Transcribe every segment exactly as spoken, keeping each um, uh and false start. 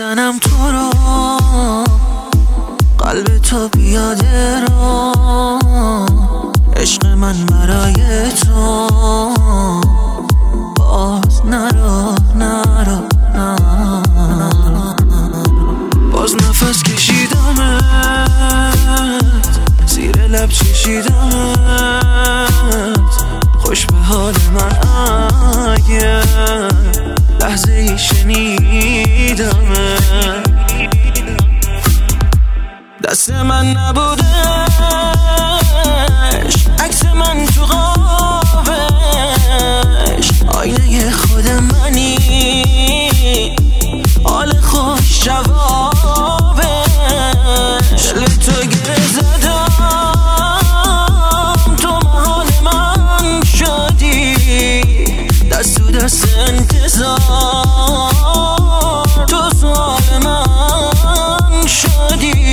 میزنم تو رو، قلب تو بیاده رو، عشق من برای تو، باز نرو نرو نرو. باز نفس کشیدمت، زیر لب چشیدمت، خوش به حال من اگه لحظه ای شنیدمت. دست من نبودش، عکس من تو قابش، آینه خود منی، حال خوش جوابش. دل تو گره زدم، تو محال من شدی، دست تو دست انتظار، تو سوال من شدی.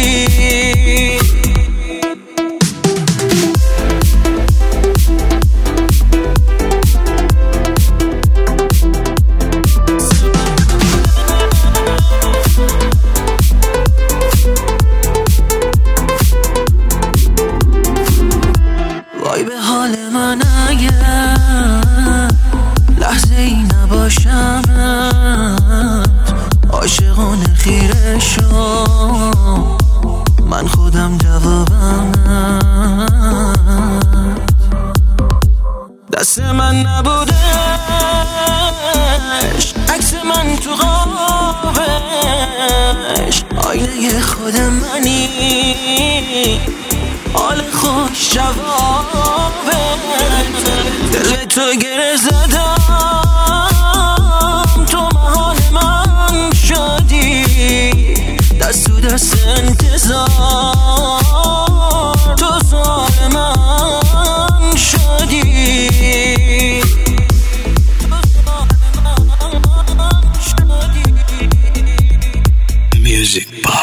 وای به حال من اگه لحظه ای نباشمت، عاشقانه خیره شو، من خودم جوابمت. دست من نبودش، عکس من تو قابش، آینه خود منی، حال خوش جوابه. دل تو گره زدم، تو محال من شدی، دست تو دست انتظار، تو سوال من شدی. Music.